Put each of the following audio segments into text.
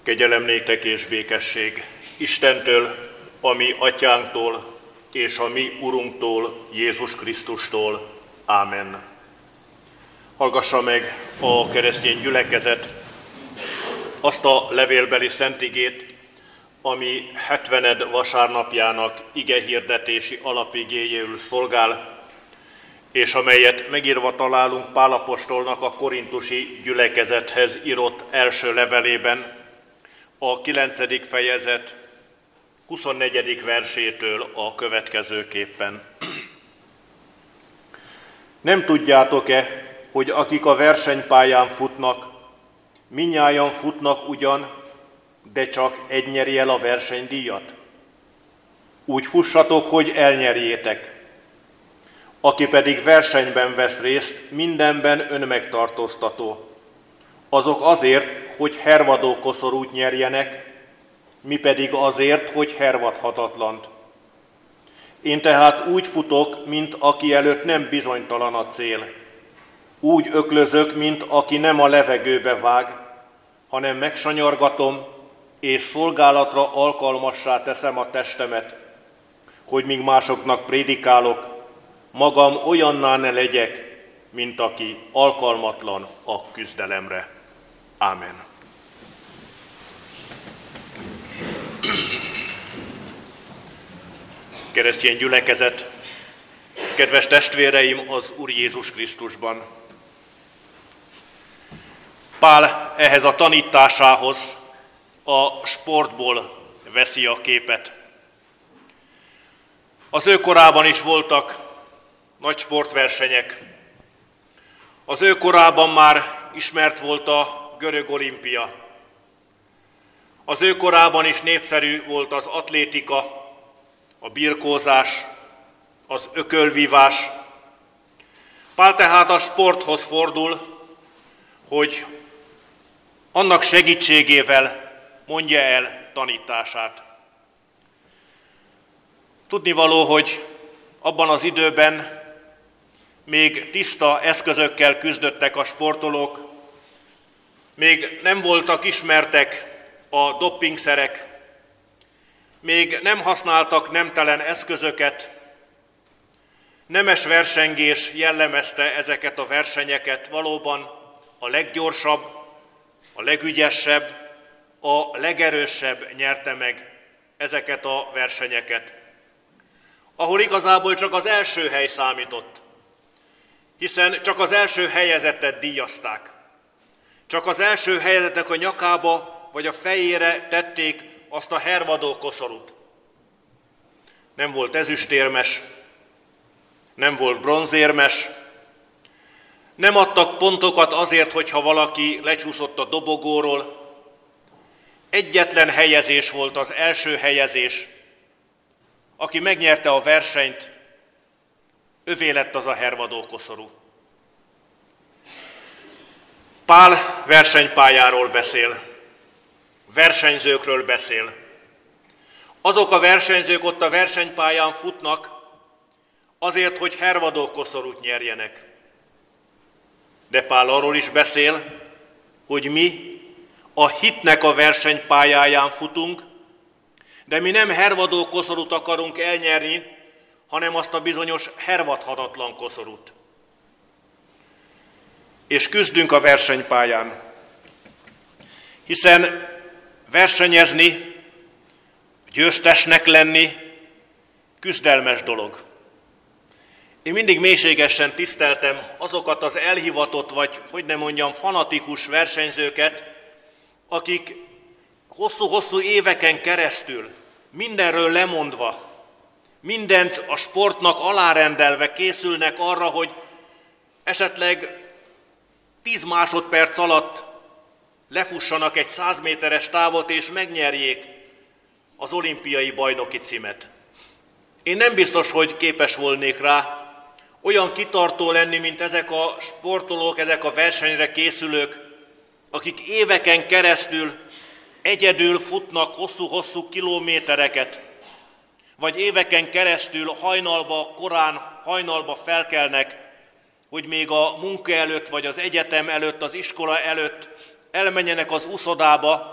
Kegyelem néktek és békesség Istentől, a mi atyánktól, és a mi Urunktól, Jézus Krisztustól. Ámen. Hallgassa meg a keresztény gyülekezet azt a levélbeli szentigét, ami 70. vasárnapjának igehirdetési alapigéjéül szolgál, és amelyet megírva találunk Pál apostolnak a korintusi gyülekezethez írott első levelében, a 9. fejezet 24. versétől a következőképpen. Nem tudjátok-e, hogy akik a versenypályán futnak, mindnyájan futnak ugyan, de csak egy nyeri el a versenydíjat? Úgy fussatok, hogy elnyerjétek. Aki pedig versenyben vesz részt, mindenben önmegtartóztató. Azok azért, hogy hervadó koszorút nyerjenek, mi pedig azért, hogy hervadhatatlant. Én tehát úgy futok, mint aki előtt nem bizonytalan a cél. Úgy öklözök, mint aki nem a levegőbe vág, hanem megsanyargatom, és szolgálatra alkalmassá teszem a testemet, hogy míg másoknak prédikálok, magam olyanná ne legyek, mint aki alkalmatlan a küzdelemre. Ámen. Keresztény gyülekezet, kedves testvéreim az Úr Jézus Krisztusban! Pál ehhez a tanításához a sportból veszi a képet. Az ő korában is voltak nagy sportversenyek. Az ő korában már ismert volt a görög olimpia. Az ő korában is népszerű volt az atlétika, a birkózás, az ökölvívás. Pál tehát a sporthoz fordul, hogy annak segítségével mondja el tanítását. Tudnivaló, hogy abban az időben még tiszta eszközökkel küzdöttek a sportolók, még nem voltak ismertek a doppingszerek, még nem használtak nemtelen eszközöket, nemes versengés jellemezte ezeket a versenyeket, valóban a leggyorsabb, a legügyesebb, a legerősebb nyerte meg ezeket a versenyeket, ahol igazából csak az első hely számított, hiszen csak az első helyezettet díjazták. Csak az első helyezettek a nyakába vagy a fejére tették azt a hervadó koszorút. Nem volt ezüstérmes, nem volt bronzérmes, nem adtak pontokat azért, hogyha valaki lecsúszott a dobogóról. Egyetlen helyezés volt az első helyezés. Aki megnyerte a versenyt, övé lett az a hervadó koszorú. Pál versenypályáról beszél, versenyzőkről beszél. Azok a versenyzők ott a versenypályán futnak azért, hogy hervadó koszorút nyerjenek. De Pál arról is beszél, hogy mi a hitnek a versenypályáján futunk, de mi nem hervadó koszorút akarunk elnyerni, hanem azt a bizonyos hervadhatatlan koszorút. És küzdünk a versenypályán, hiszen versenyezni, győztesnek lenni küzdelmes dolog. Én mindig mélységesen tiszteltem azokat az elhivatott, vagy hogy ne mondjam, fanatikus versenyzőket, akik hosszú-hosszú éveken keresztül, mindenről lemondva, mindent a sportnak alárendelve készülnek arra, hogy esetleg 10 másodperc alatt lefussanak egy 100 méteres távot és megnyerjék az olimpiai bajnoki címet. Én nem biztos, hogy képes volnék rá olyan kitartó lenni, mint ezek a sportolók, ezek a versenyre készülők, akik éveken keresztül egyedül futnak hosszú-hosszú kilométereket, vagy éveken keresztül korán hajnalba felkelnek, hogy még a munka előtt, vagy az egyetem előtt, az iskola előtt elmenjenek az uszodába,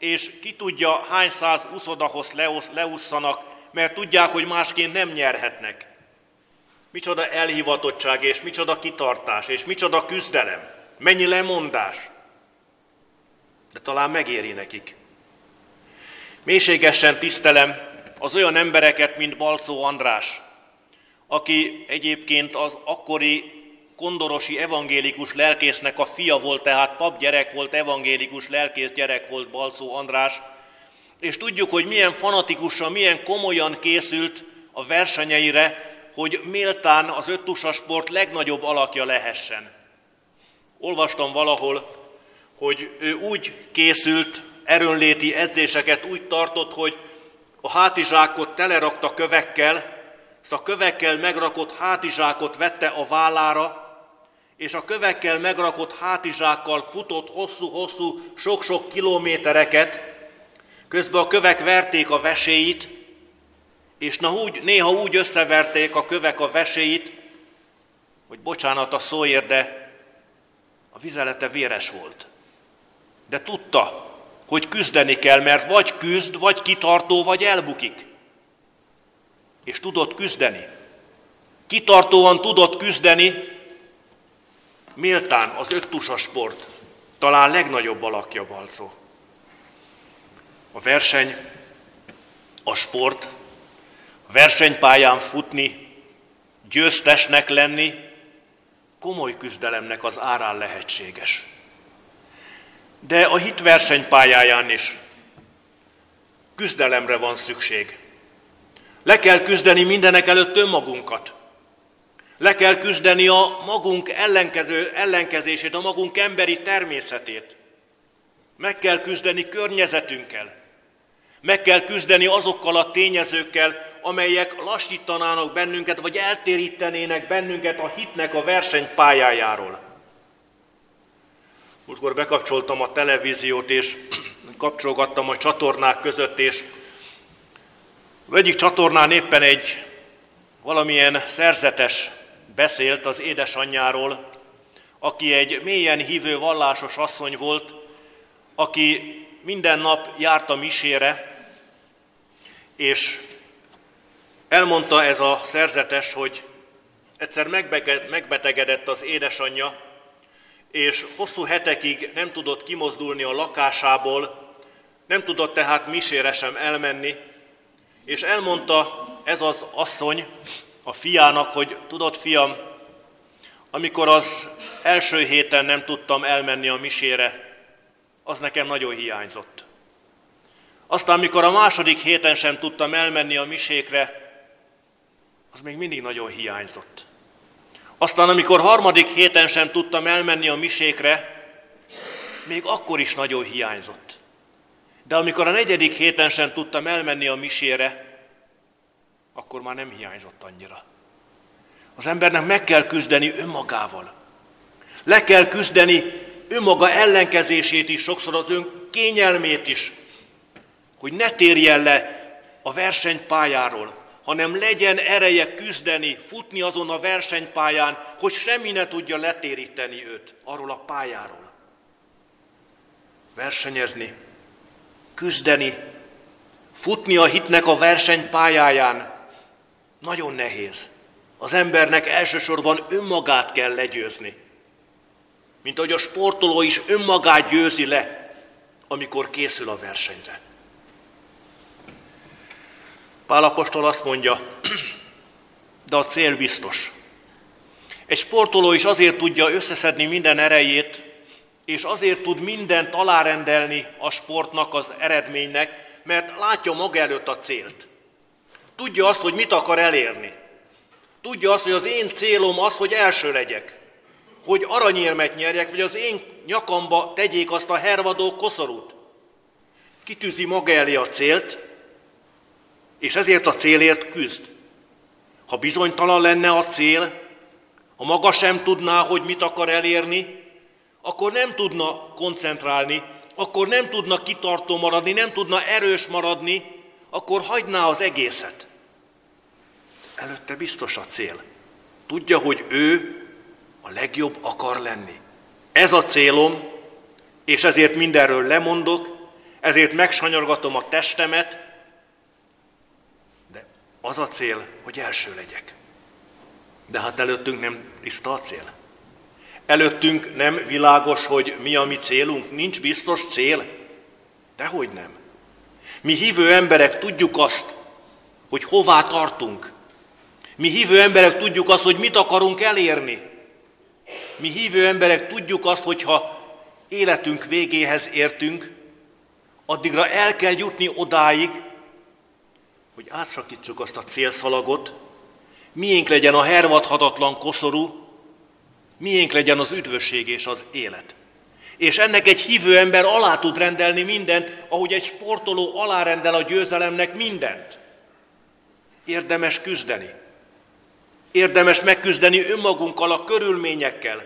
és ki tudja hány száz uszodahoz leússzanak, mert tudják, hogy másként nem nyerhetnek. Micsoda elhivatottság, és micsoda kitartás, és micsoda küzdelem, mennyi lemondás. De talán megéri nekik. Mélységesen tisztelem az olyan embereket, mint Balczó András, aki egyébként az akkori kondorosi evangélikus lelkésznek a fia volt, tehát papgyerek volt, evangélikus lelkész gyerek volt Balczó András, és tudjuk, hogy milyen fanatikusan, milyen komolyan készült a versenyeire, hogy méltán az öttusasport legnagyobb alakja lehessen. Olvastam valahol, hogy ő úgy készült, erőnléti edzéseket úgy tartott, hogy a hátizsákot telerakta kövekkel, ezt a kövekkel megrakott hátizsákot vette a vállára, és a kövekkel megrakott hátizsákkal futott hosszú-hosszú, sok-sok kilométereket, közben a kövek verték a veséit, és néha úgy összeverték a kövek a veséit, hogy bocsánat a szóért, de a vizelete véres volt. De tudta, hogy küzdeni kell, mert vagy küzd, vagy kitartó, vagy elbukik. És tudott küzdeni. Kitartóan tudott küzdeni, méltán az öttusas sport talán legnagyobb alakja Balczó. A verseny, a sport, a versenypályán futni, győztesnek lenni, komoly küzdelemnek az árán lehetséges. De a hit versenypályáján is küzdelemre van szükség. Le kell küzdeni mindenek előtt önmagunkat. Le kell küzdeni a magunk ellenkezését, a magunk emberi természetét. Meg kell küzdeni környezetünkkel. Meg kell küzdeni azokkal a tényezőkkel, amelyek lassítanának bennünket, vagy eltérítenének bennünket a hitnek a versenypályájáról. Múltkor bekapcsoltam a televíziót, és kapcsolgattam a csatornák között, és az egyik csatornán éppen egy valamilyen szerzetes beszélt az édesanyjáról, aki egy mélyen hívő vallásos asszony volt, aki minden nap járt a misére, és elmondta ez a szerzetes, hogy egyszer megbetegedett az édesanyja, és hosszú hetekig nem tudott kimozdulni a lakásából, nem tudott tehát misére sem elmenni, és elmondta ez az asszony a fiának, hogy tudod, fiam, amikor az első héten nem tudtam elmenni a misére, az nekem nagyon hiányzott. Aztán, mikor a második héten sem tudtam elmenni a misékre, az még mindig nagyon hiányzott. Aztán, amikor harmadik héten sem tudtam elmenni a misékre, még akkor is nagyon hiányzott. De amikor a negyedik héten sem tudtam elmenni a misére, akkor már nem hiányzott annyira. Az embernek meg kell küzdeni önmagával. Le kell küzdeni önmaga ellenkezését is, sokszor az ön kényelmét is, hogy ne térjen le a versenypályáról, hanem legyen ereje küzdeni, futni azon a versenypályán, hogy semmi ne tudja letéríteni őt arról a pályáról. Versenyezni, küzdeni, futni a hitnek a versenypályáján nagyon nehéz. Az embernek elsősorban önmagát kell legyőzni. Mint ahogy a sportoló is önmagát győzi le, amikor készül a versenyre. Pál apostol azt mondja, de a cél biztos. Egy sportoló is azért tudja összeszedni minden erejét, és azért tud mindent alárendelni a sportnak, az eredménynek, mert látja maga előtt a célt. Tudja azt, hogy mit akar elérni. Tudja azt, hogy az én célom az, hogy első legyek. Hogy aranyérmet nyerjek, vagy az én nyakamba tegyék azt a hervadó koszorút. Kitűzi maga elé a célt, és ezért a célért küzd. Ha bizonytalan lenne a cél, ha maga sem tudná, hogy mit akar elérni, akkor nem tudna koncentrálni, akkor nem tudna kitartó maradni, nem tudna erős maradni, akkor hagyná az egészet. Előtte biztos a cél. Tudja, hogy ő a legjobb akar lenni. Ez a célom, és ezért mindenről lemondok, ezért megsanyargatom a testemet, de az a cél, hogy első legyek. De hát előttünk nem tiszta a cél. Előttünk nem világos, hogy mi a mi célunk, nincs biztos cél. Dehogy nem. Mi hívő emberek tudjuk azt, hogy hová tartunk. Mi hívő emberek tudjuk azt, hogy mit akarunk elérni. Mi hívő emberek tudjuk azt, hogy ha életünk végéhez értünk, addigra el kell jutni odáig, hogy átszakítsuk azt a célszalagot, miénk legyen a hervadhatatlan koszorú, miénk legyen az üdvösség és az élet. És ennek egy hívő ember alá tud rendelni mindent, ahogy egy sportoló alárendel a győzelemnek mindent. Érdemes küzdeni. Érdemes megküzdeni önmagunkkal, a körülményekkel.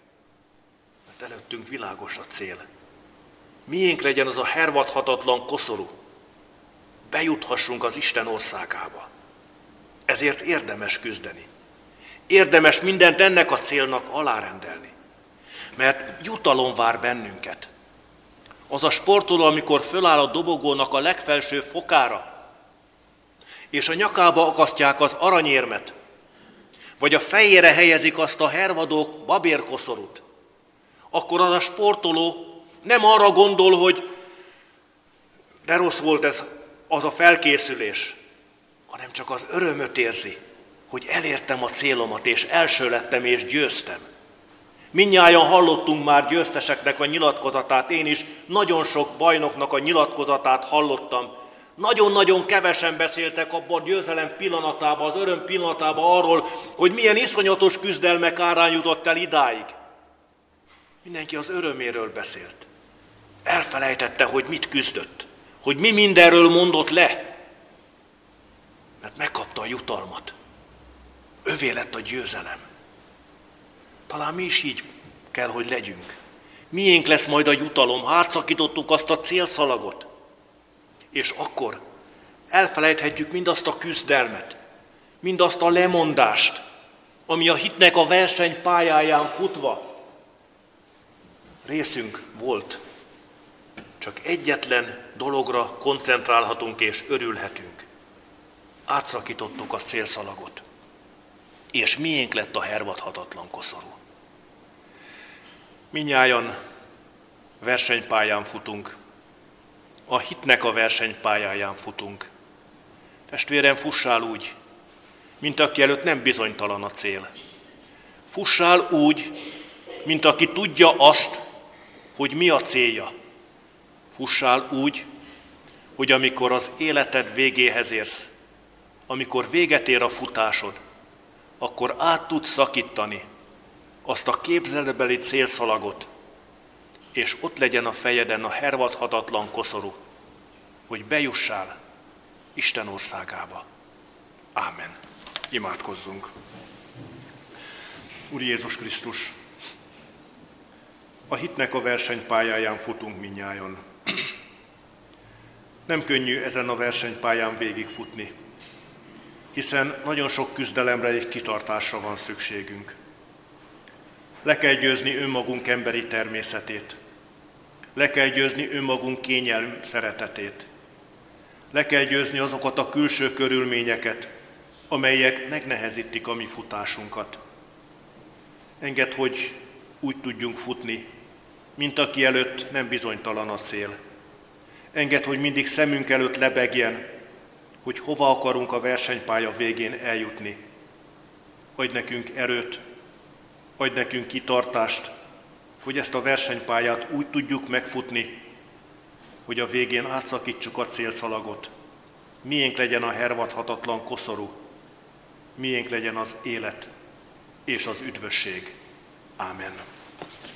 Mert előttünk világos a cél. Miénk legyen az a hervadhatatlan koszorú. Bejuthassunk az Isten országába. Ezért érdemes küzdeni. Érdemes mindent ennek a célnak alárendelni. Mert jutalom vár bennünket. Az a sportoló, amikor föláll a dobogónak a legfelső fokára, és a nyakába akasztják az aranyérmet, vagy a fejére helyezik azt a hervadó babérkoszorút, akkor az a sportoló nem arra gondol, hogy de rossz volt ez az a felkészülés, hanem csak az örömöt érzi, hogy elértem a célomat, és első lettem, és győztem. Mindnyájan hallottunk már győzteseknek a nyilatkozatát, én is nagyon sok bajnoknak a nyilatkozatát hallottam. Nagyon-nagyon kevesen beszéltek abban a győzelem pillanatában, az öröm pillanatában arról, hogy milyen iszonyatos küzdelmek árán jutott el idáig. Mindenki az öröméről beszélt. Elfelejtette, hogy mit küzdött, hogy mi mindenről mondott le. Mert megkapta a jutalmat. Övé lett a győzelem. Talán mi is így kell, hogy legyünk. Miénk lesz majd a jutalom, átszakítottuk azt a célszalagot. És akkor elfelejthetjük mindazt a küzdelmet, mindazt a lemondást, ami a hitnek a versenypályáján futva részünk volt. Csak egyetlen dologra koncentrálhatunk és örülhetünk. Átszakítottuk a célszalagot, és miénk lett a hervadhatatlan koszorú. Mindnyájan versenypályán futunk, a hitnek a versenypályáján futunk. Testvérem, fussál úgy, mint aki előtt nem bizonytalan a cél. Fussál úgy, mint aki tudja azt, hogy mi a célja. Fussál úgy, hogy amikor az életed végéhez érsz, amikor véget ér a futásod, akkor át tudsz szakítani azt a képzeletbeli célszalagot, és ott legyen a fejeden a hervadhatatlan koszorú, hogy bejussál Isten országába. Ámen. Imádkozzunk. Úr Jézus Krisztus, a hitnek a versenypályáján futunk mindnyájan. Nem könnyű ezen a versenypályán végigfutni, hiszen nagyon sok küzdelemre és kitartásra van szükségünk. Le kell győzni önmagunk emberi természetét. Le kell győzni önmagunk kényelm szeretetét. Le kell győzni azokat a külső körülményeket, amelyek megnehezítik a mi futásunkat. Engedd, hogy úgy tudjunk futni, mint aki előtt nem bizonytalan a cél. Engedd, hogy mindig szemünk előtt lebegjen, hogy hova akarunk a versenypálya végén eljutni. Adj nekünk erőt, adj nekünk kitartást, hogy ezt a versenypályát úgy tudjuk megfutni, hogy a végén átszakítsuk a célszalagot. Miénk legyen a hervadhatatlan koszorú, miénk legyen az élet és az üdvösség. Ámen.